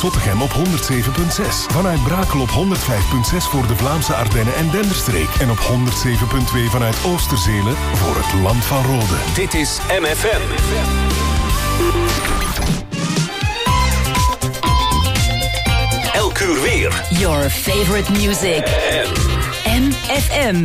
Zottegem op 107.6. Vanuit Brakel op 105.6 voor de Vlaamse Ardennen en Denderstreek. En op 107.2 vanuit Oosterzele voor het Land van Rode. Dit is MFM. Elk uur weer. Your favorite music. MFM.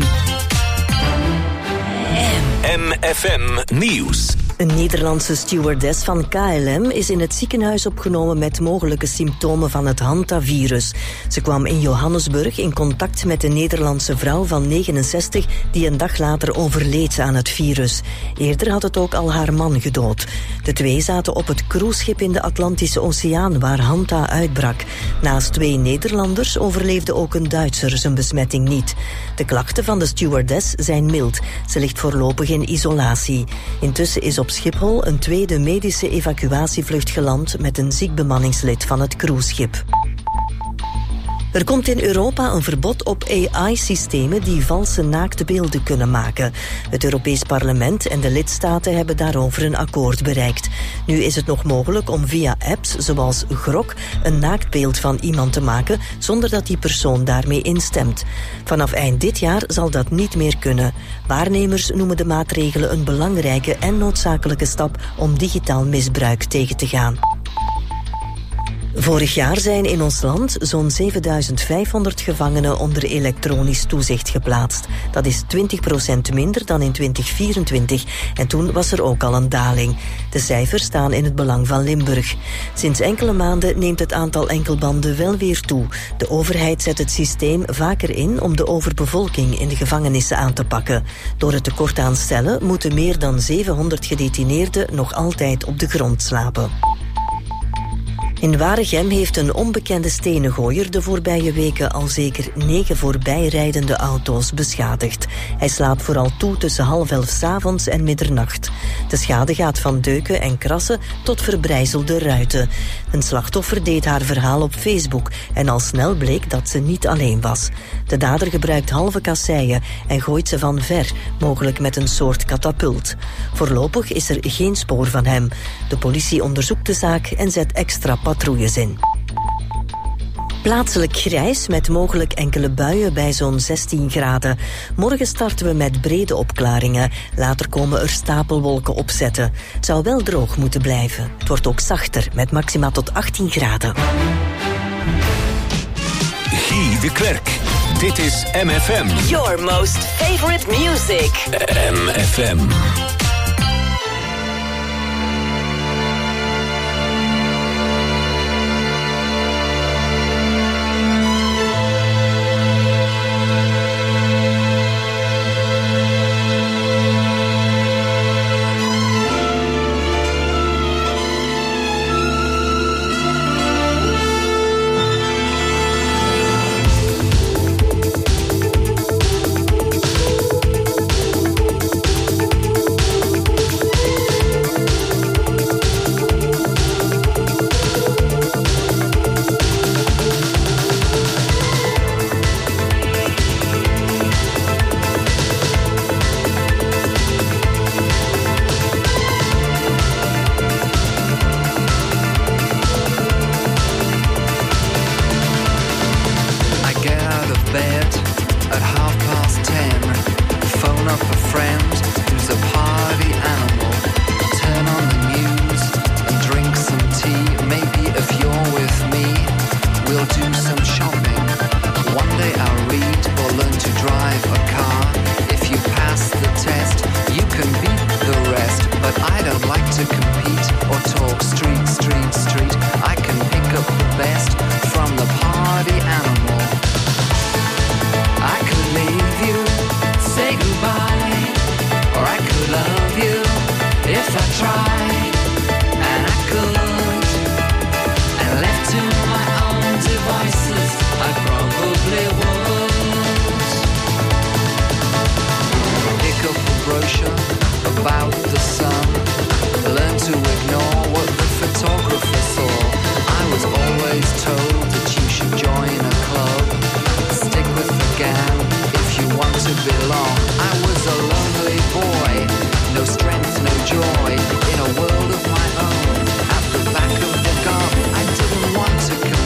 MFM Nieuws. Een Nederlandse stewardess van KLM is in het ziekenhuis opgenomen met mogelijke symptomen van het hantavirus. Ze kwam in Johannesburg in contact met een Nederlandse vrouw van 69 die een dag later overleed aan het virus. Eerder had het ook al haar man gedood. De twee zaten op het cruiseschip in de Atlantische Oceaan waar Hanta uitbrak. Naast 2 Nederlanders overleefde ook een Duitser zijn besmetting niet. De klachten van de stewardess zijn mild. Ze ligt voorlopig in isolatie. Intussen is op Schiphol een tweede medische evacuatievlucht geland met een ziek bemanningslid van het cruiseschip. Er komt in Europa een verbod op AI-systemen die valse naaktbeelden kunnen maken. Het Europees Parlement en de lidstaten hebben daarover een akkoord bereikt. Nu is het nog mogelijk om via apps zoals Grok een naaktbeeld van iemand te maken zonder dat die persoon daarmee instemt. Vanaf eind dit jaar zal dat niet meer kunnen. Waarnemers noemen de maatregelen een belangrijke en noodzakelijke stap om digitaal misbruik tegen te gaan. Vorig jaar zijn in ons land zo'n 7500 gevangenen onder elektronisch toezicht geplaatst. Dat is 20% minder dan in 2024 en toen was er ook al een daling. De cijfers staan in het belang van Limburg. Sinds enkele maanden neemt het aantal enkelbanden wel weer toe. De overheid zet het systeem vaker in om de overbevolking in de gevangenissen aan te pakken. Door het tekort aan cellen moeten meer dan 700 gedetineerden nog altijd op de grond slapen. In Waregem heeft een onbekende stenengooier de voorbije weken al zeker 9 voorbijrijdende auto's beschadigd. Hij slaat vooral toe tussen 22:30 s'avonds en middernacht. De schade gaat van deuken en krassen tot verbrijzelde ruiten. Een slachtoffer deed haar verhaal op Facebook en al snel bleek dat ze niet alleen was. De dader gebruikt halve kasseien en gooit ze van ver, mogelijk met een soort katapult. Voorlopig is er geen spoor van hem. De politie onderzoekt de zaak en zet extra patrouilles in. Plaatselijk grijs met mogelijk enkele buien bij zo'n 16 graden. Morgen starten we met brede opklaringen. Later komen er stapelwolken opzetten. Het zou wel droog moeten blijven. Het wordt ook zachter met maxima tot 18 graden. Guy de Klerk. Dit is MFM. Your most favorite music. MFM. joy in a world of my own. At the back of the garden, I didn't want to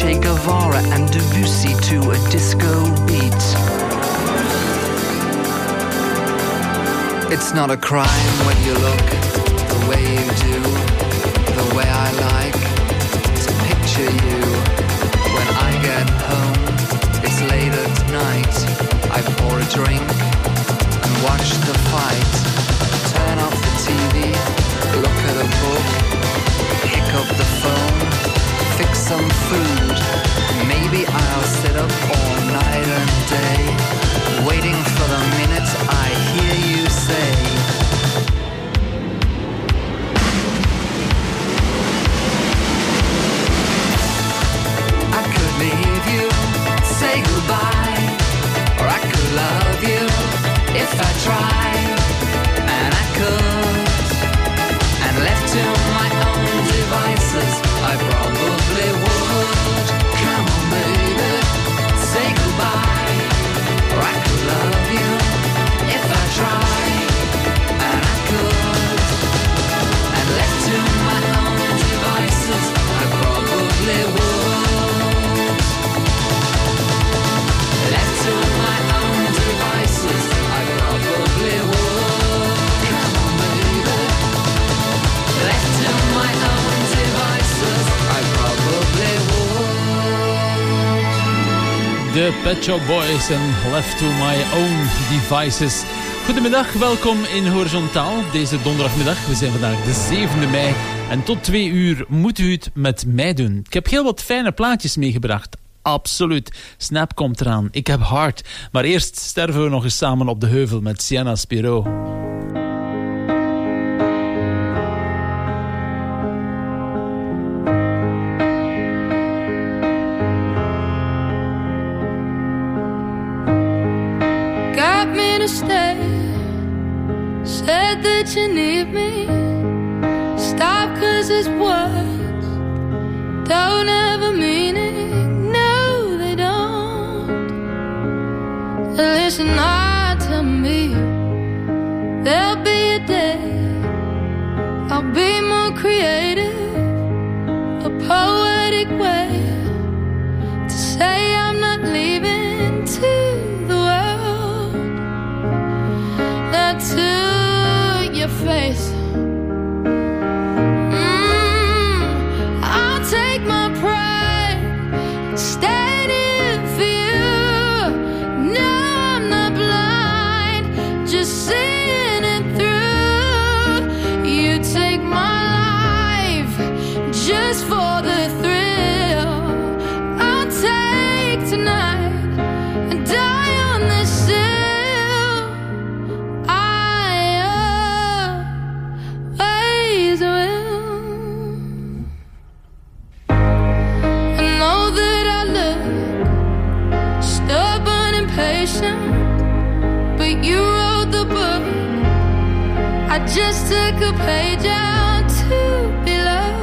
Che Guevara and Debussy to a disco beat. It's not a crime when you look the way you do, the way I like to picture you. When I get home, it's late at night, I pour a drink and watch the fight. Turn off the TV, look at a book, pick up the phone, fix some food. Maybe I'll sit up all night and day, waiting for the minute I hear you say, I could leave you, say goodbye, or I could love you if I tried, and I could, and left to my own devices, I probably would. Come on baby, say goodbye, or I could love you if I tried, and I could, and left to my own devices, I probably would. Left to my own devices, I probably would. Come on baby, left to my own devices, I probably would. De Pet Shop Boys en Left to My Own Devices. Goedemiddag, welkom in Horizontaal. Deze donderdagmiddag, we zijn vandaag de 7e mei. En tot 2 uur moet u het met mij doen. Ik heb heel wat fijne plaatjes meegebracht. Absoluut. Snap komt eraan. Ik heb Heart. Maar eerst sterven we nog eens samen op de heuvel met Sienna Spiro. Got me to stay. Said that you need me. Stop 'cause it's words don't ever mean it. No, they don't. Listen hard to me. There'll be a day I'll be more creative, a poetic way to say I'm not leaving to the world, not to your face. I'll take my pride, stand in for you. No, I'm not blind, just seeing it through. You take my life just for the thrill. I'll take tonight and die on this hill. I always will. I know that I look stubborn and patient, but you wrote the book. I just took a page out to be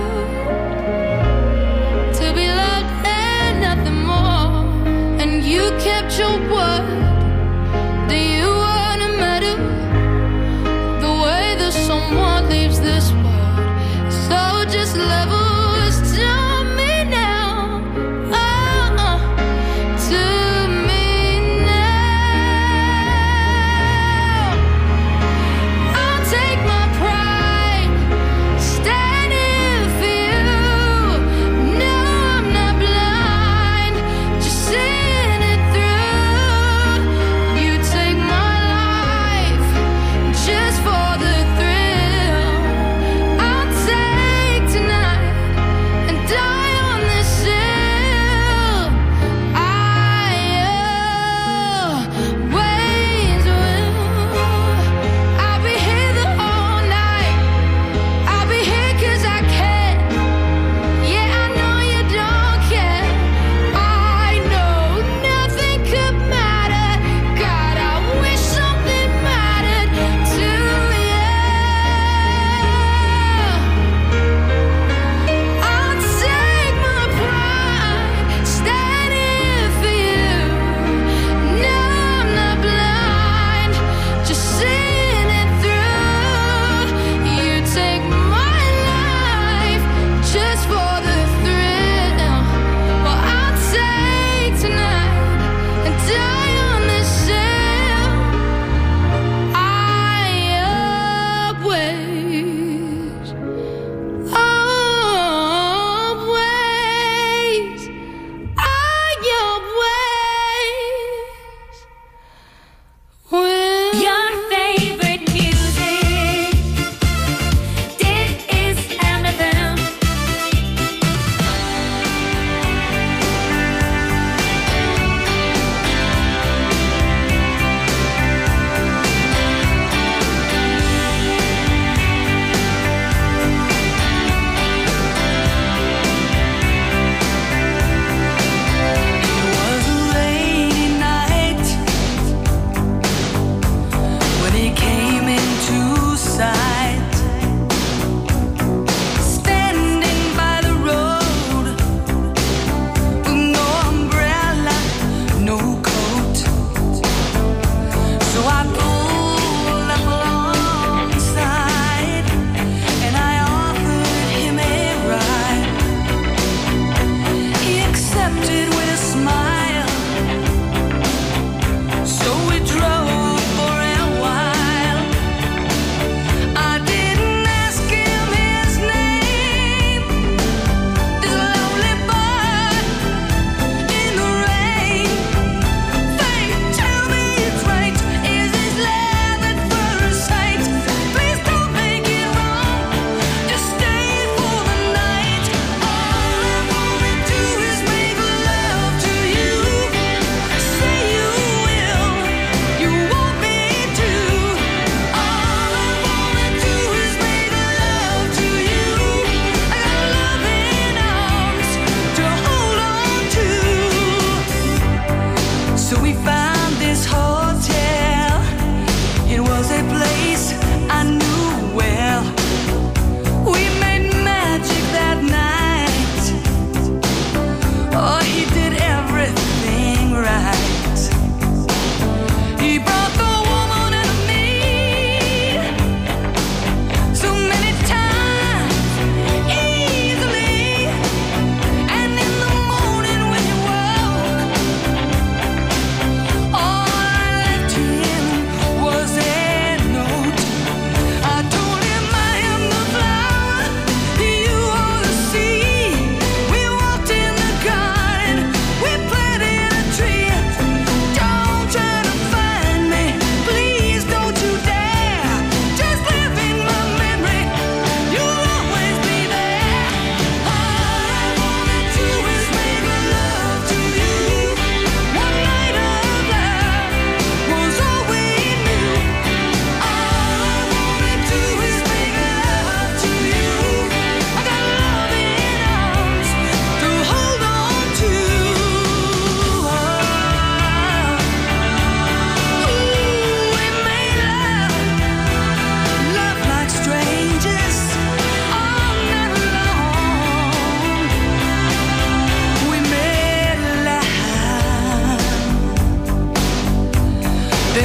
loved and nothing more. And you kept your word. Do you wanna medal the way that someone leaves this world? So just level to me now, to me now. I'll take my pride, stand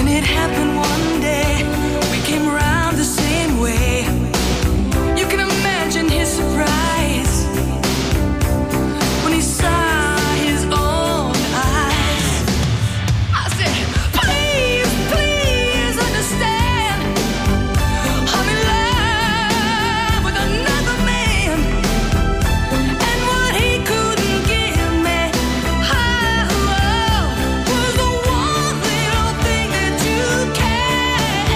it happened one day, we came around the same way. You can imagine his surprise when he saw his own eyes. I said, please, please understand, I'm in love with another man, and what he couldn't give me, was the one little thing that you can.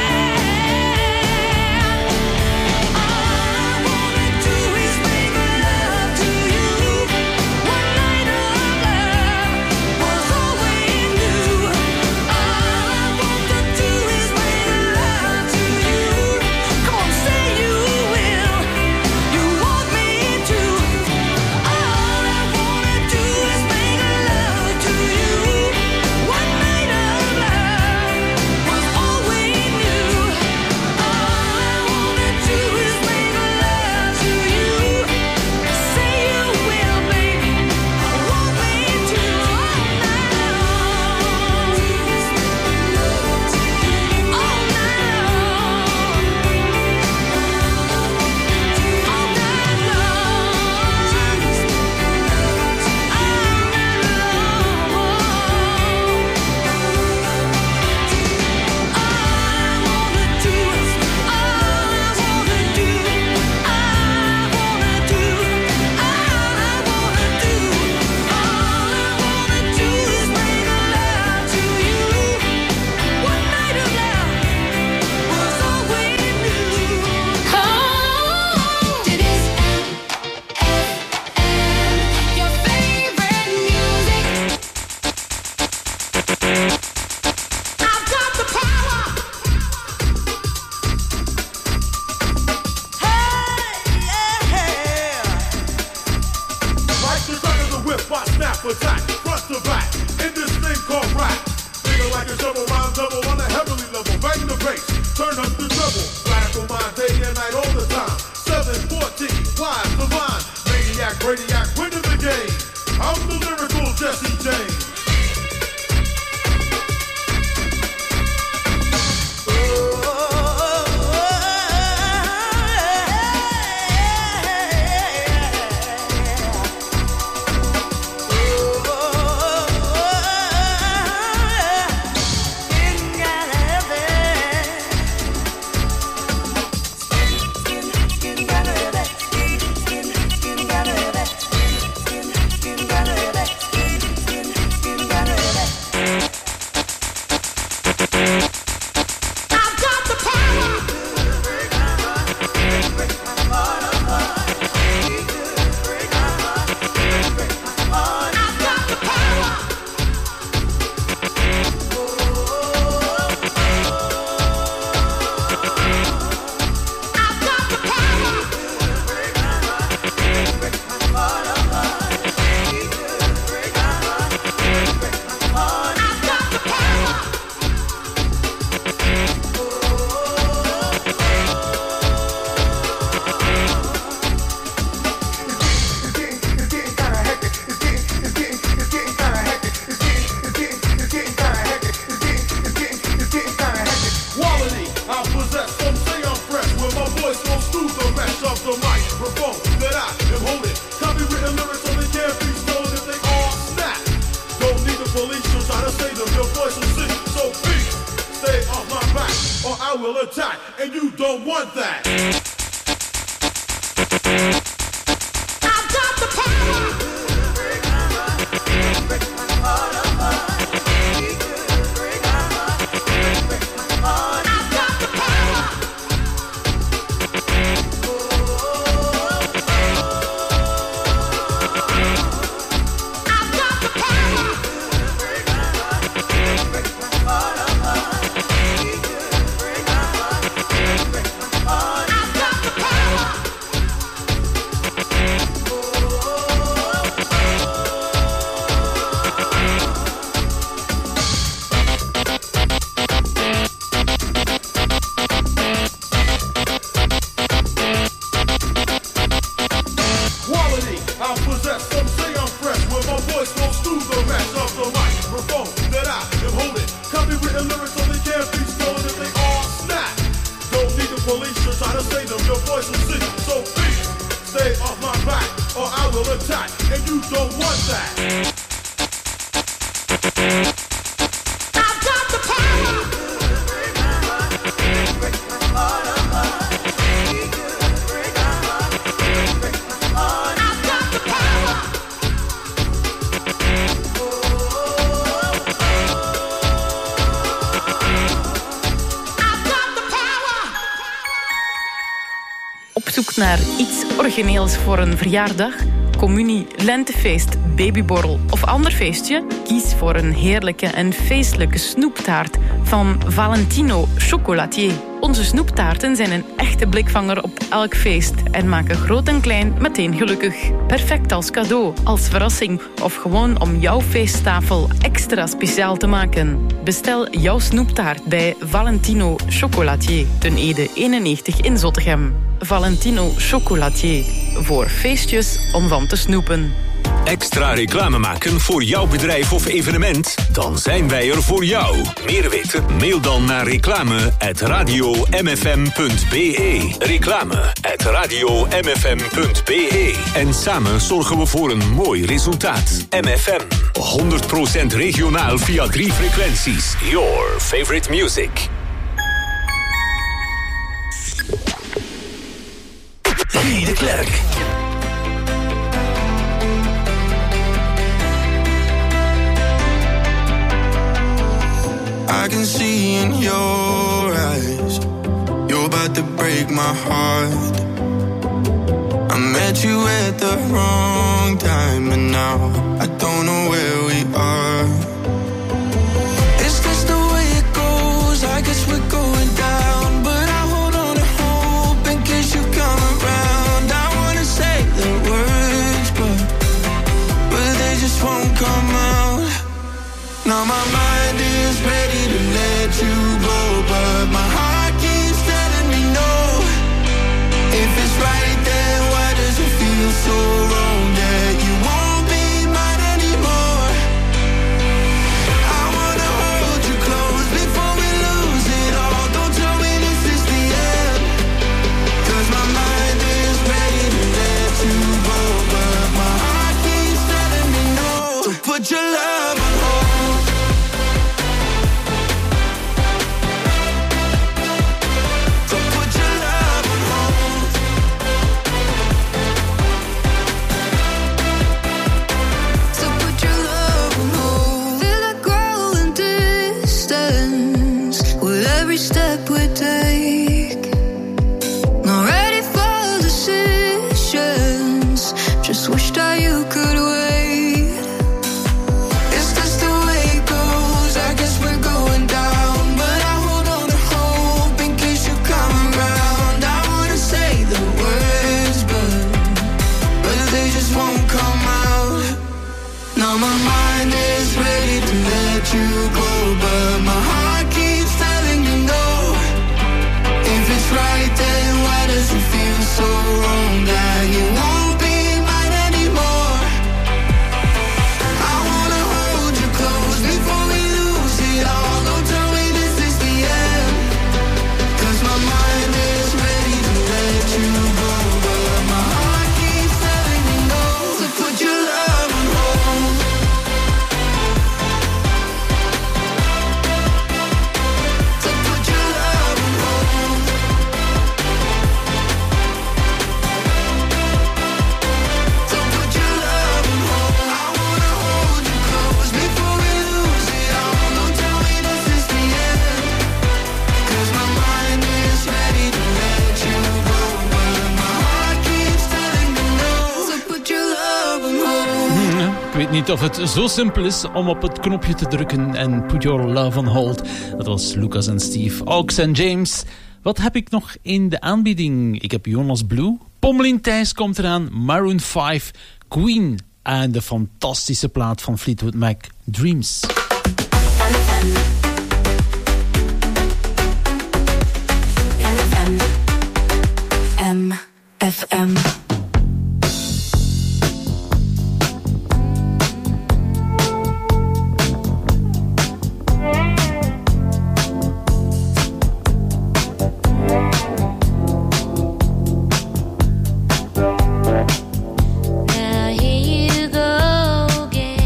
All I wanna do is make love to you. One night of love was all we knew. All I want to do is make love to you. Come on, say you will. You want me to. All I wanna do is make love to you. One night of love was all we knew. All I wanna do is make love to you. Say you will, baby. Want me to. All night Like the back of the whip, I snap attack, front to back, in this thing called rap. Nigga like a double rhyme double on a heavenly level, bang the bass, turn up the treble. Radical mind day and night all the time. 714, wise, divine, maniac, radiac, winning the game. I'm the lyrical Jesse James. I will attack, and you don't want that. I've got the power. I've got Naar iets origineels voor een verjaardag, communie, lentefeest, babyborrel of ander feestje? Kies voor een heerlijke en feestelijke snoeptaart van Valentino Chocolatier. Onze snoeptaarten zijn een echte blikvanger op elk feest en maken groot en klein meteen gelukkig. Perfect als cadeau, als verrassing of gewoon om jouw feesttafel extra speciaal te maken. Bestel jouw snoeptaart bij Valentino Chocolatier, ten Ede 91 in Zottegem. Valentino Chocolatier, voor feestjes om van te snoepen. Extra reclame maken voor jouw bedrijf of evenement? Dan zijn wij er voor jou. Meer weten? Mail dan naar reclame@radiomfm.be. Reclame@radiomfm.be. En samen zorgen we voor een mooi resultaat. MFM, 100% regionaal via 3 frequenties. Your favorite music. Guy de Klerk. I can see in your eyes, you're about to break my heart. I met you at the wrong time, and now I don't know where we are. Is this the way it goes? I guess we're going down, but I hold on to hope in case you come around. I wanna say the words, but they just won't come out. Now my mind is ready to let you go, but my heart keeps telling me no. If it's right, then why does it feel so wrong that you won't be mine anymore? I wanna hold you close before we lose it all. Don't tell me this is the end, 'cause my mind is ready to let you go, but my heart keeps telling me no. So put your love on hold. Step we take, not ready for decisions. Just wish that you could wait. Is this the way it goes? I guess we're going down, but I hold on to hope in case you come around. I wanna say the words, but they just won't come out. Now my mind is ready to let you go, but my heart keeps telling me no. If it's right, then why does it feel so wrong that you won't be mine anymore? I wanna hold you close before we lose it all. Don't tell me this is the end, 'cause my mind is ready to let you go, but my heart keeps telling me no. So put your love on hold. Ik weet niet of het zo simpel is om op het knopje te drukken en put your love on hold. Dat was Lucas en Steve, Aux en James. Wat heb ik nog in de aanbieding? Ik heb Jonas Blue, Pommelien Thijs komt eraan, Maroon 5, Queen en de fantastische plaat van Fleetwood Mac, Dreams. FM. Now here you go again.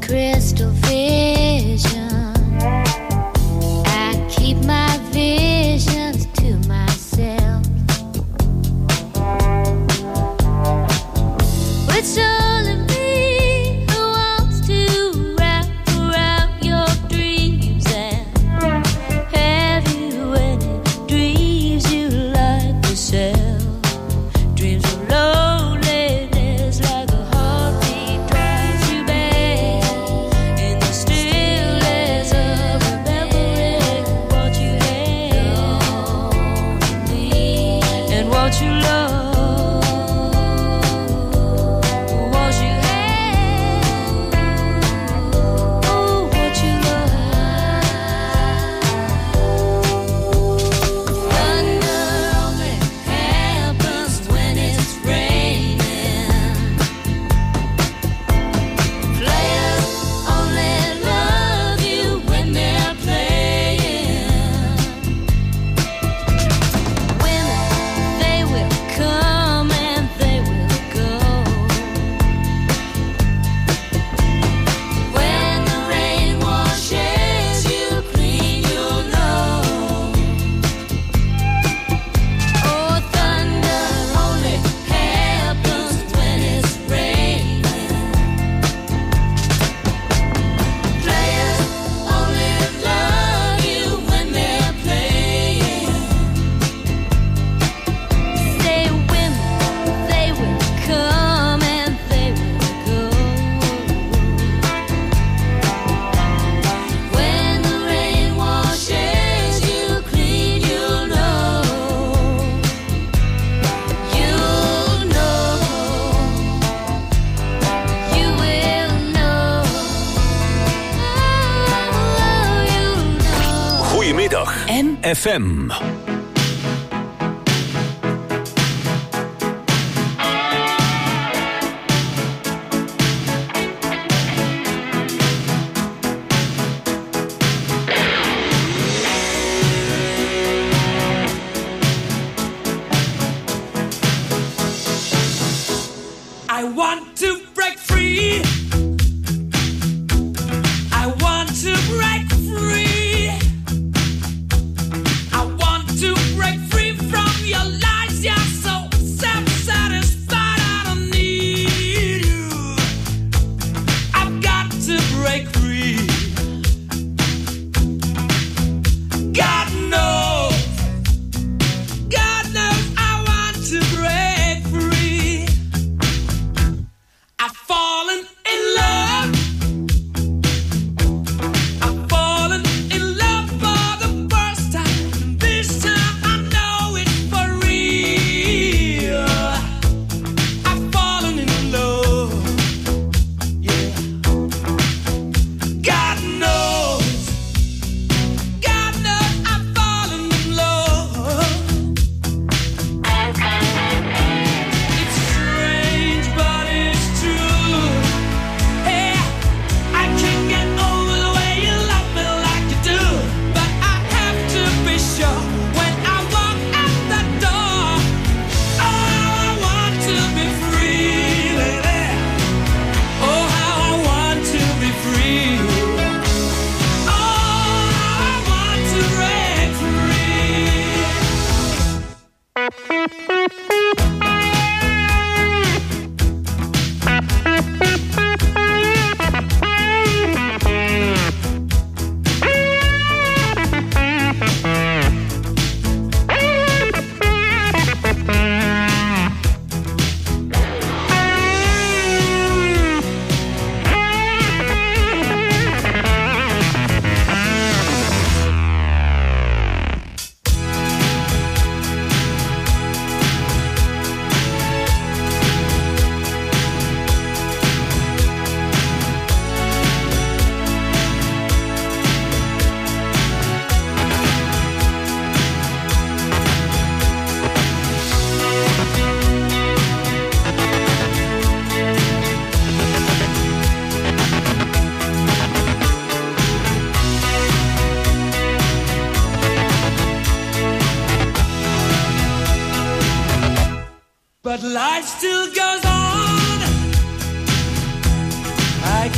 crystal vision. I keep my visions to myself. It's only me who wants to wrap around your dreams and have you any dreams you like to sell. Dreams of loneliness like a heartbeat drives you back in the stillness of remembering what you had and what you love. FM. I want to break free. I want to break free. I want to break free from your lies. You're so self-satisfied. I don't need you. I've got to break free. God knows I want to break free. I've fallen in love. I've fallen in love for the first time. This time I know it's for real. I've fallen in love. Yeah. God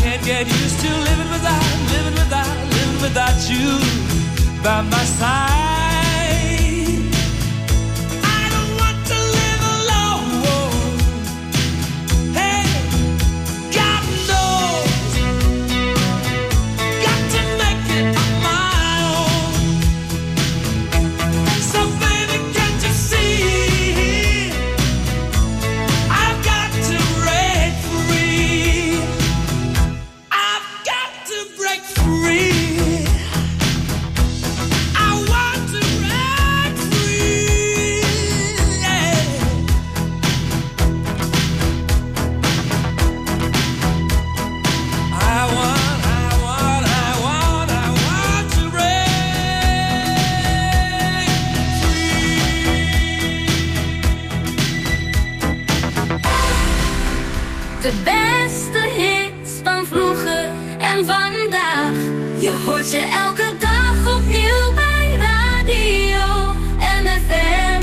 can't get used to living without you by my side. I don't want to live alone. Hey, God knows, got to make it on my own. So baby, can't you see? I've got to break free. I've got to break free. De beste hits van vroeger en vandaag. Je hoort ze elke dag opnieuw bij Radio MFM.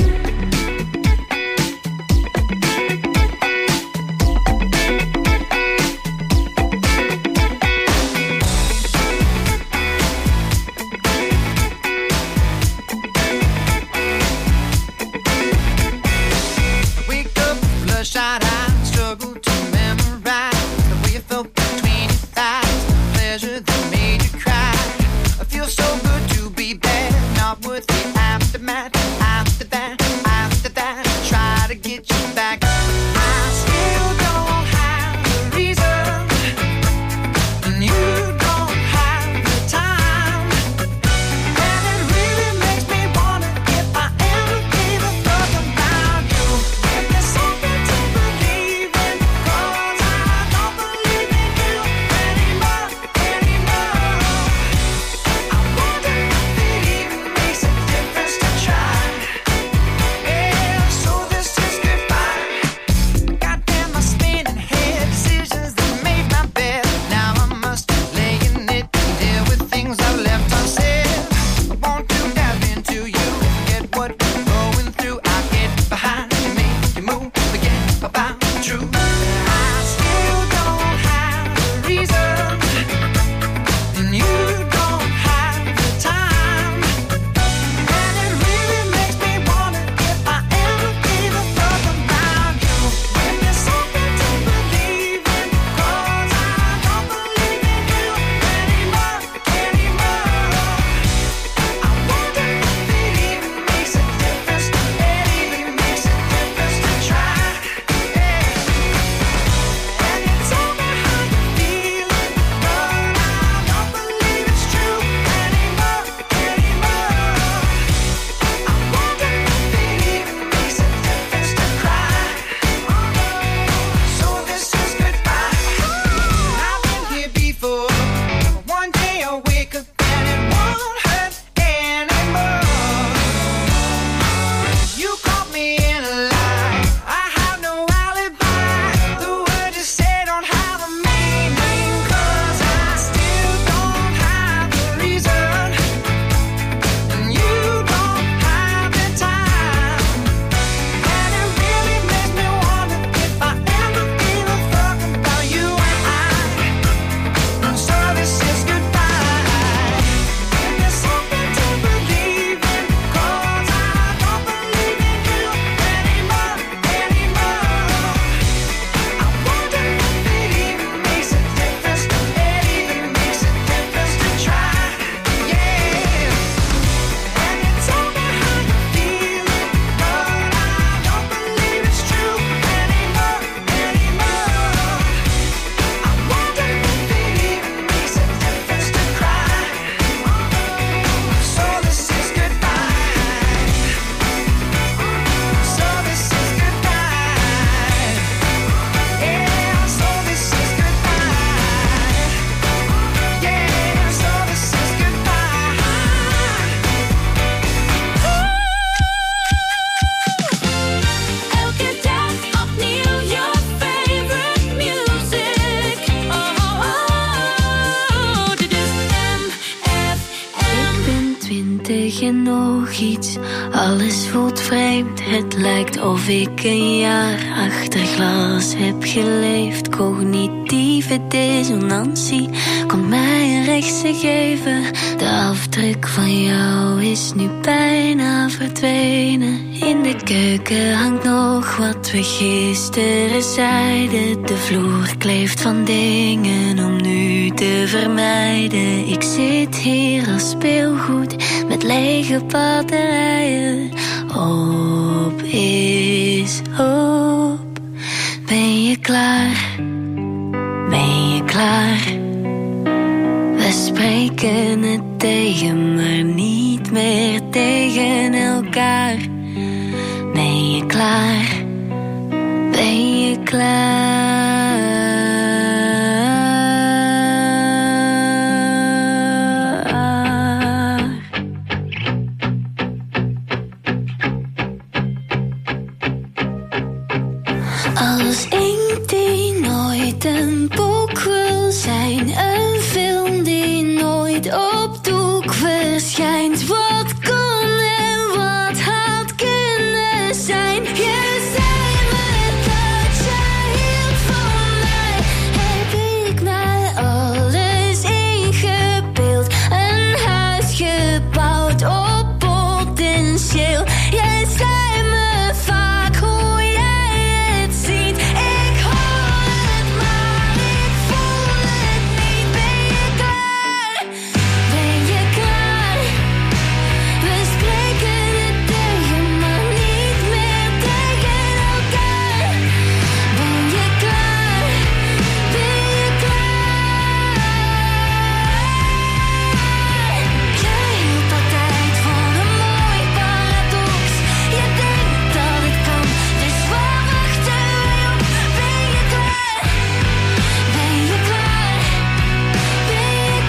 Wake up, bloodshot eyes, struggle to memorize the way you felt between your thighs, pleasure that made you cry. I feel je nog iets? Alles voelt vreemd, het lijkt of ik een jaar achter glas heb geleefd. Cognitieve dissonantie komt mij een rechtse geven. De afdruk van jou is nu bijna verdwenen. In de keuken hangt nog wat we gisteren zeiden. De vloer kleeft van dingen om nu te vermijden. Ik zit hier als speelgoed met lege batterijen. Op is op. Ben je klaar? Ben je klaar? We spreken het tegen, maar niet meer tegen elkaar. Ben je klaar? Ben je klaar? Als inkt die nooit een boek wil zijn, een film die nooit op doek verschijnt. Wat kon en wat had kunnen zijn? Je zei me dat jij hield van mij. Heb ik mij alles ingebeeld? Een huis gebouwd op potentieel. Jij zei me vaak hoe jij het ziet. Ik hoor het, maar ik voel het niet. Ben je klaar? Ben je klaar? We spreken het tegen, maar niet meer tegen elkaar. Ben je klaar? Ben je klaar? Jij hield altijd van een mooi paradox. Je denkt dat het kan, dus waar wachten we op? Ben je klaar? Ben je klaar? Ben je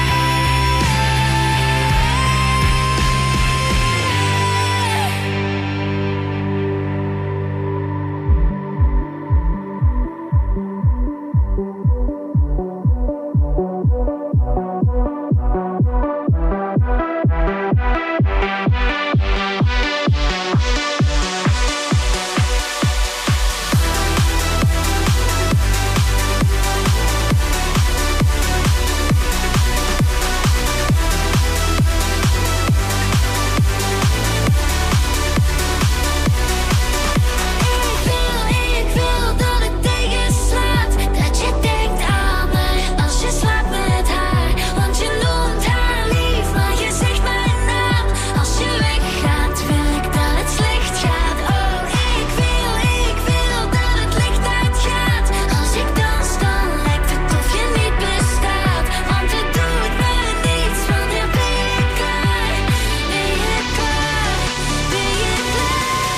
Ik wil dat het tegenslaat. Dat je denkt aan mij als je slaapt met haar. Want je noemt haar lief, maar je zegt mijn naam. Als je weggaat, wil ik dat het slecht gaat. Oh, ik wil dat het licht uitgaat. Als ik dans, dan lijkt het of je niet bestaat. Want het doet me niets, wanneer ben je klaar? Ben je klaar? Ben je klaar?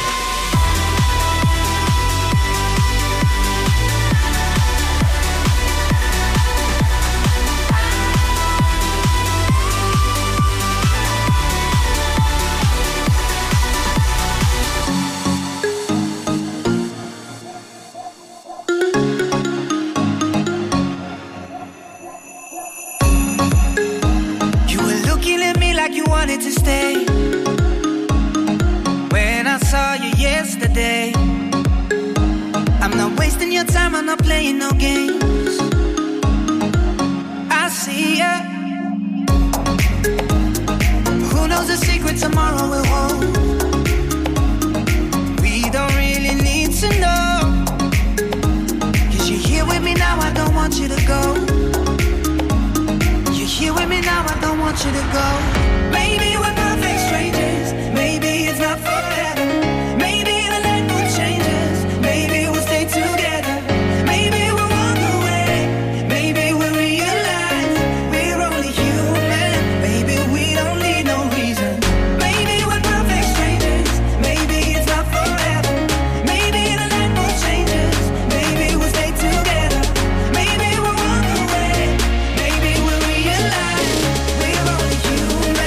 You were looking at me like you wanted to stay. When I saw you yesterday, I'm not wasting your time, I'm not playing no games. I see ya. Who knows the secret tomorrow will hold? We don't really need to know. 'Cause you're here with me now, I don't want you to go. You're here with me now, I don't want you to go. Maybe we're perfect strangers. Maybe it's not forever. Maybe the night will change us. Maybe we'll stay together. Maybe we'll walk away. Maybe we'll realize we're only human. Maybe we don't need no reason. Maybe we're perfect strangers. Maybe it's not forever. Maybe the night will change us. Maybe we'll stay together. Maybe we'll walk away. Maybe we'll realize we're only human.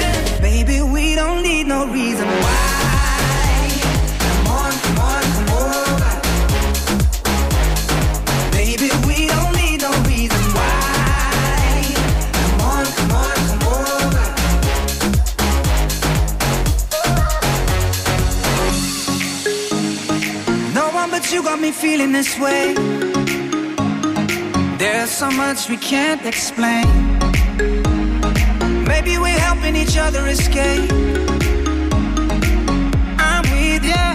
feeling this way. There's so much we can't explain. Maybe we're helping each other escape. I'm with you.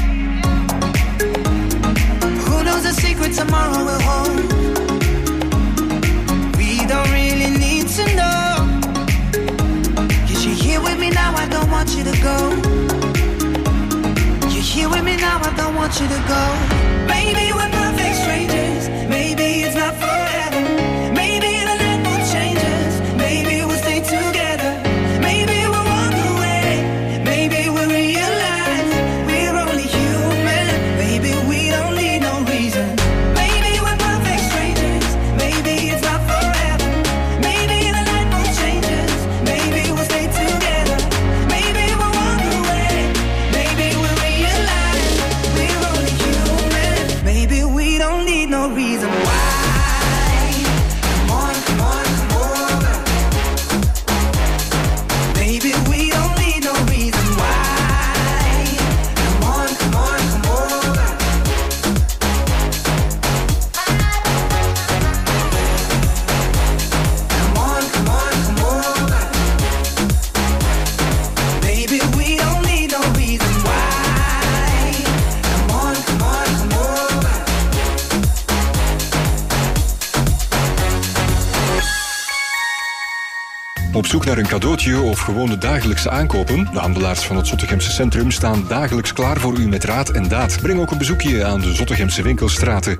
Who knows the secret tomorrow will hold? We don't really need to know. 'Cause you're here with me now, I don't want you to go. You're here with me now, I don't want you to go. Maybe we're perfect strangers. Maybe it's not forever. Maybe the night will change us. Maybe we'll stay together. Maybe we'll walk away. Maybe we'll realize we're only human. Maybe we don't need no reason. Maybe we're perfect strangers. Maybe it's not forever. Maybe the night will change us. Maybe we'll stay together. Maybe we'll walk away. Maybe we'll realize we're only human. Maybe we don't need no reason why. Come on, come on, come over. Maybe we don't need no reason why. Come on, come on, come over. Come on, come on, come over. Maybe we don't need no reason why. Come on, come on, come over. Op zoek naar een cadeautje of gewoon de dagelijkse aankopen? De handelaars van het Zottegemse Centrum staan dagelijks klaar voor u met raad en daad. Breng ook een bezoekje aan de Zottegemse winkelstraten.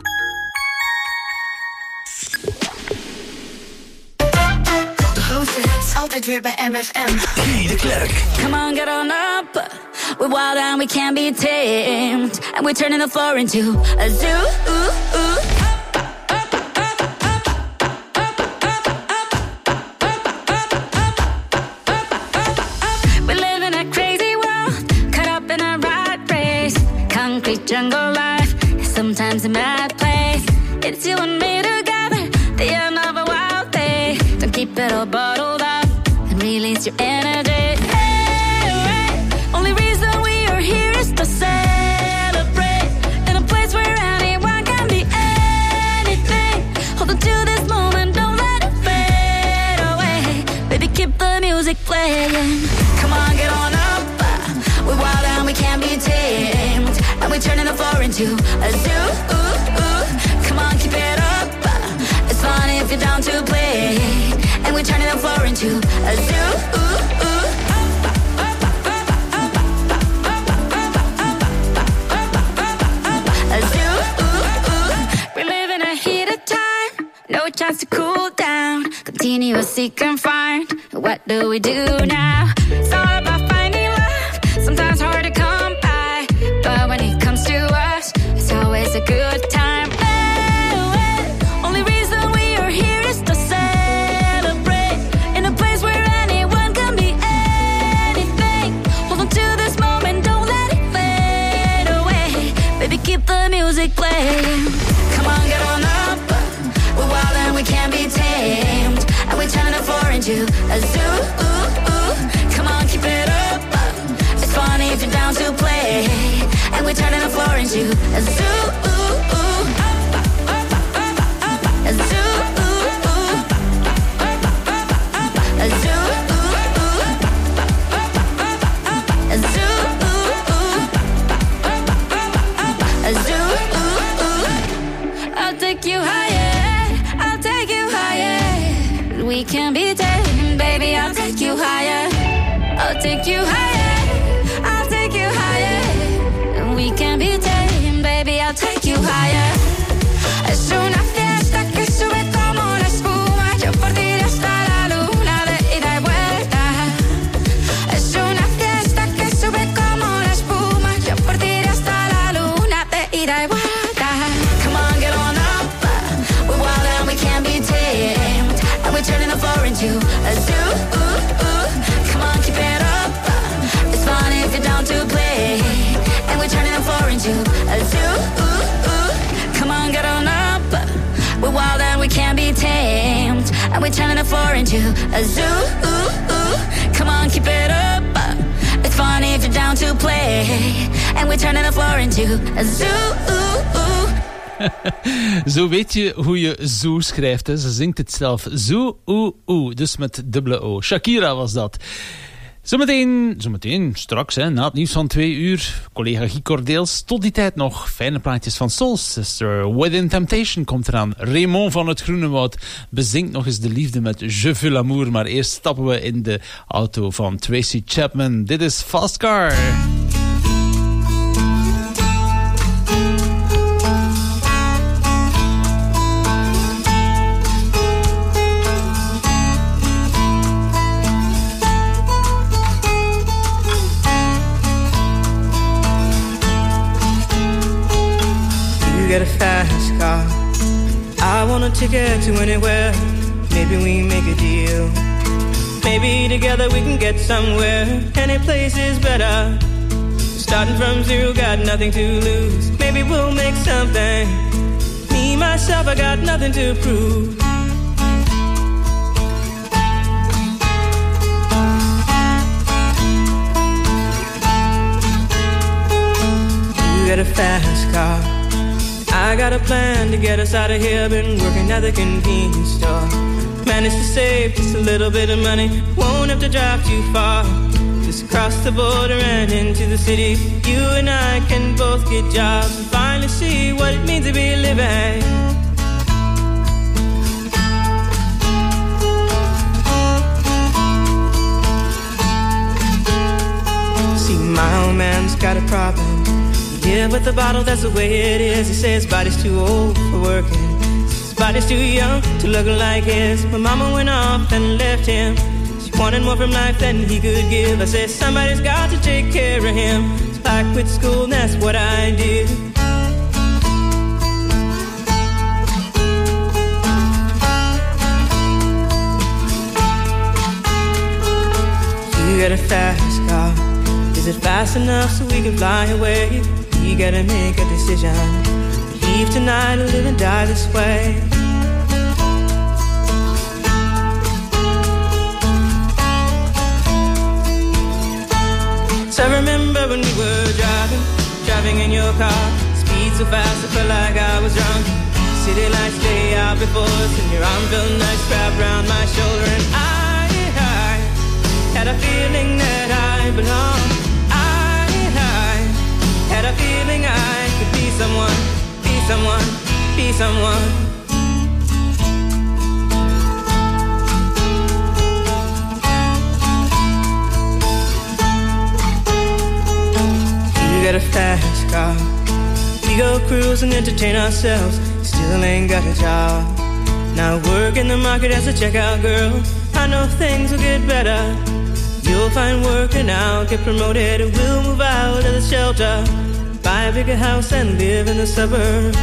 De grootste hits altijd weer bij MFM. Guy de Klerk. Come on, get on up. We're wild and we can't be tamed. And we're turning the floor into a zoo. We live in a crazy world, caught up in a rat race. Concrete jungle life is sometimes a mad place. It's you and me together, the end of a wild day. Don't keep it all bottled up and release your energy. Hey, only reason we are here is to celebrate. In a place where anyone can be anything. Hold on to this moment, don't let it fade away. Baby, keep the music playing. Come on, get on up. We're wild and we can't be tamed. And we're turning the floor into a zoo. Come on, keep it up. It's fun if you're down to play. And we're turning the floor into a zoo. A zoo. We live in a heated time. No chance to cool down. Continuously confined. What do we do now? It's all about finding love. Sometimes hard to come by. But when it comes to us, it's always a good time. Only reason we are here is to celebrate. In a place where anyone can be anything. Hold on to this moment, don't let it fade away. Baby, keep the music playing. Come on, get on up. We're wild and we can't be tamed. And we're turning the floor into a zoo. Come on, keep it up. It's funny if you're down to play. And we're turning the floor into a zoo. A zoo. A zoo. A zoo. A zoo. I'll take you higher. I'll take you higher. We can be tamed, baby. I'll take you higher. I'll take you higher. I'll take you higher. We can be tamed, baby. I'll take you higher. Es una fiesta que sube como la espuma. Yo por ti hasta la luna de ida y vuelta. Es una fiesta que sube como la espuma. Yo por ti hasta la luna de ida y vuelta. Come on, get on up. We're wild and we can't be tamed. And we're turning the floor into a zoo. Come on, keep it up. It's fun if you're down to play. And we're turning the floor into a zoo. Come on, get on up. We're wild and we can't be tamed. And we're turning the floor into a zoo. Come on, keep it up. It's fun if you're down to play. and we're turning the floor into a zoo. Zo weet je hoe je zo schrijft. Hè. Ze zingt het zelf. Zo, dus met dubbele O. Shakira was dat. Zometeen, straks, hè, na het nieuws van 2 uur, collega Guy Cordeels. Tot die tijd nog fijne plaatjes van Soul Sister. Within Temptation komt eraan. Raymond van het Groenewoud bezingt nog eens de liefde met Je veux l'amour. Maar eerst stappen we in de auto van Tracy Chapman. Dit is Fast Car. Get a fast car. I want a ticket to anywhere. Maybe we make a deal. Maybe together we can get somewhere. Any place is better. Starting from zero, got nothing to lose. Maybe we'll make something. Me, myself, I got nothing to prove. You get a fast car. I got a plan to get us out of here. Been working at the convenience store. Managed to save just a little bit of money. Won't have to drive too far. Just across the border and into the city. You and I can both get jobs and finally see what it means to be living. See, my old man's got a problem. Yeah, with the bottle, that's the way it is. He says his body's too old for working. His body's too young to look like his. My mama went off and left him. She wanted more from life than he could give. I said, somebody's got to take care of him. So I quit school and that's what I did. You got a fast car. Is it fast enough so we can fly away? You gotta make a decision. Leave tonight or live and die this way. So I remember when we were driving in your car. Speed so fast I felt like I was drunk. City lights lay out before us, and your arm felt nice wrapped around my shoulder. And I had a feeling that I belonged. Had a feeling I could be someone, be someone, be someone. You got a fast car. We go cruise and entertain ourselves. Still ain't got a job. Now work in the market as a checkout girl. I know things will get better. You'll find work and I'll get promoted. And we'll move out of the shelter. Buy a bigger house and live in the suburbs.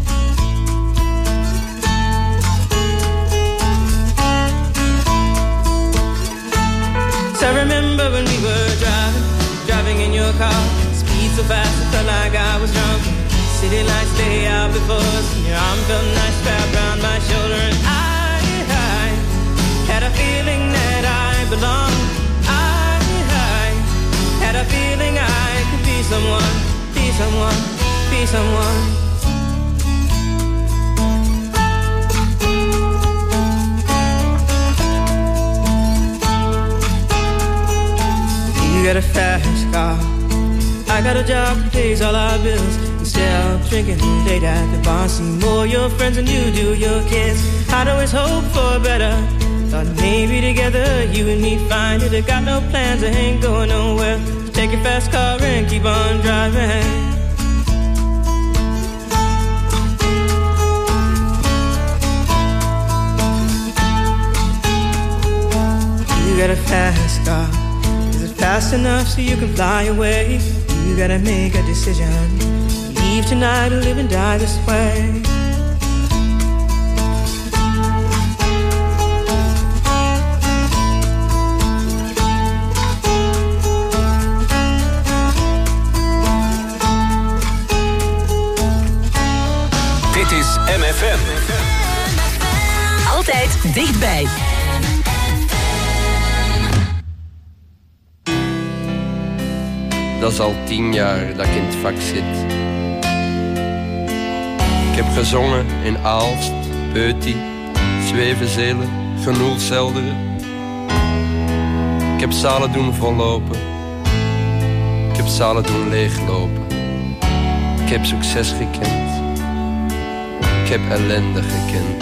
So I remember when we were driving in your car. Speed so fast I felt like I was drunk. City lights lay out before us, and your arm felt nice wrapped around my shoulder. And I had a feeling that I belonged. I had a feeling I could be someone. Be someone, be someone. You got a fast car. I got a job that pays all our bills. Instead of drinking late at the bar, see more your friends than you do your kids. I'd always hope for better. Thought maybe together you and me find it. I got no plans, I ain't going nowhere. Take your fast car and keep on driving. You got a fast car. Is it fast enough so you can fly away? You gotta make a decision. Leave tonight or live and die this way. MFM. Altijd dichtbij. Dat is al 10 jaar dat ik in het vak zit. Ik heb gezongen in Aalst, Peuty, Zwevenzelen, Genoelselderen. Ik heb zalen doen vollopen. Ik heb zalen doen leeglopen. Ik heb succes gekend. Ik heb ellende gekend.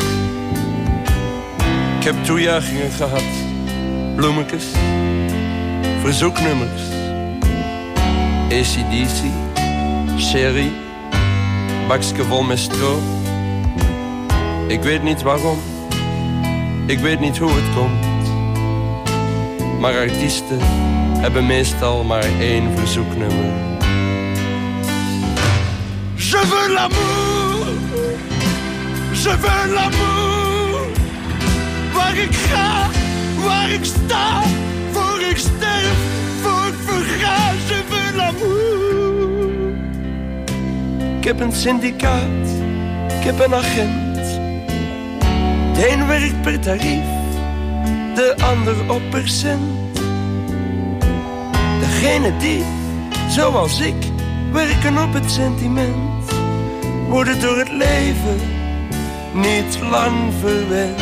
Ik heb toejuichingen gehad. Bloemetjes. Verzoeknummers. AC/DC. Sherry. Bakske vol met stro. Ik weet niet waarom. Ik weet niet hoe het komt. Maar artiesten hebben meestal maar 1 verzoeknummer. Je veux l'amour. Je veux l'amour. Waar ik ga, waar ik sta, voor ik sterf, voor ik verga. Je veux l'amour. Ik heb een syndicaat, ik heb een agent. De een werkt per tarief, de ander op percent. Degene die, zoals ik, werken op het sentiment, worden door het leven niet lang verwend.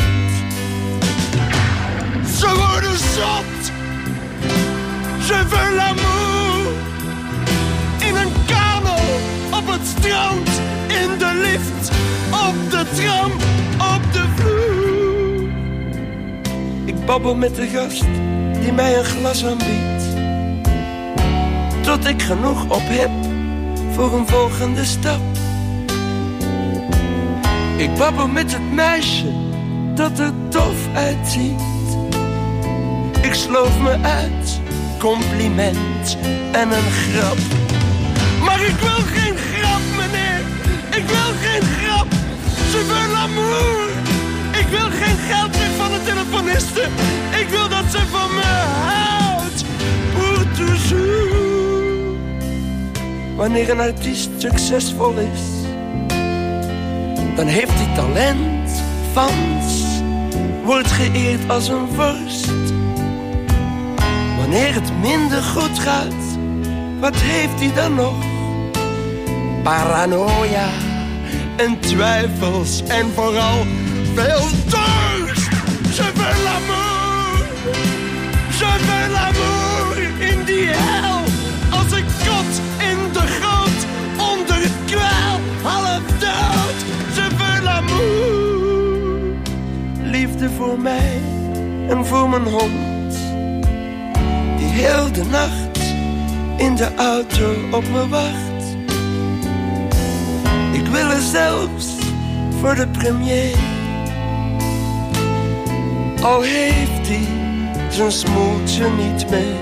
Ze worden zot. Je veux l'amour. In een kano, op het strand, in de lift, op de tram, op de vloer. Ik babbel met de gast die mij een glas aanbiedt, tot ik genoeg op heb voor een volgende stap. Ik babbel met het meisje dat er tof uitziet. Ik sloof me uit, compliment en een grap. Maar ik wil geen grap, meneer. Ik wil geen grap. Je veux l'amour. Ik wil geen geld terug van de telefoniste. Ik wil dat ze van me houdt. Pour toujours. Wanneer een artiest succesvol is, dan heeft hij talent, fans, wordt geëerd als een vorst. Wanneer het minder goed gaat, wat heeft hij dan nog? Paranoia en twijfels en vooral veel dorst. Je veux l'amour. Je veux l'amour in die hel. Als ik kot in de grond, onder het kwel, half dood. Je veux l'amour. Liefde voor mij en voor mijn hond, die heel de nacht in de auto op me wacht. Ik wil er zelfs voor de premier, al heeft hij zijn smoeltje niet mee.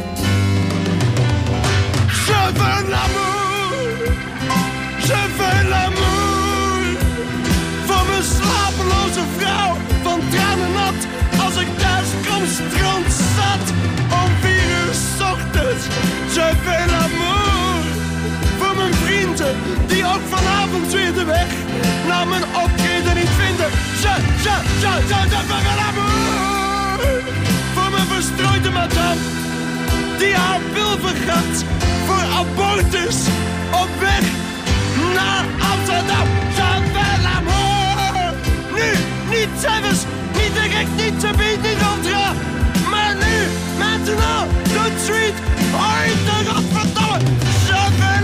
Je veux l'amour. Je veux l'amour. Voor mijn slapeloze vrouw, van tranen nat, als ik thuis kom strandzat om 4 uur 's ochtends. Je veux l'amour. Voor mijn vrienden, die ook vanavond weer de weg naar mijn optreden niet vinden. Je veux l'amour. Voor mijn verstrooide madame, die haar wil vergat voor abortus op weg naar Amsterdam. Je veux l'amour. Nu, niet zelfs, niet direct, niet te bied, niet ultra. Maar nu, maintenant, tout de suite, ooit de godverdomme. Je veux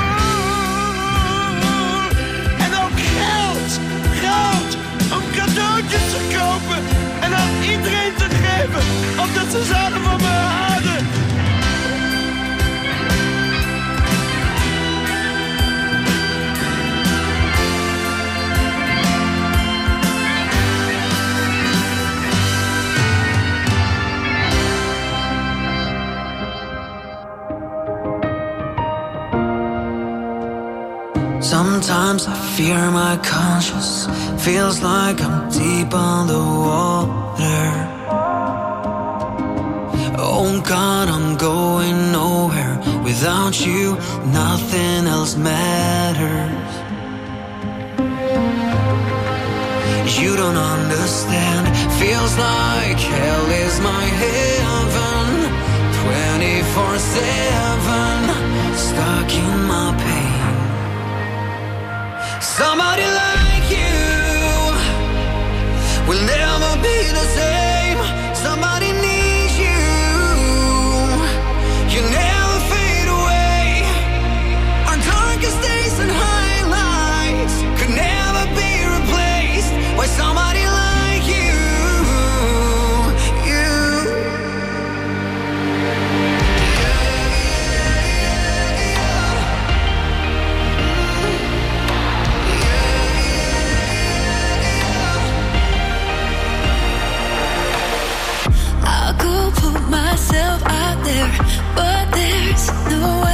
l'amour. En ook geld, om cadeautjes te kopen en aan iedereen te geven, omdat ze zouden van me houden. Sometimes I fear my conscience. Feels like I'm deep underwater. Oh God, I'm going nowhere. Without you, nothing else matters. You don't understand. Feels like hell is my heaven. 24/7. stuck in my pain. Somebody like you will never be the same. Somebody needs you. You never fade away. Our darkest days and highlights could never be replaced by somebody like you. I'll go put myself out there, but there's no way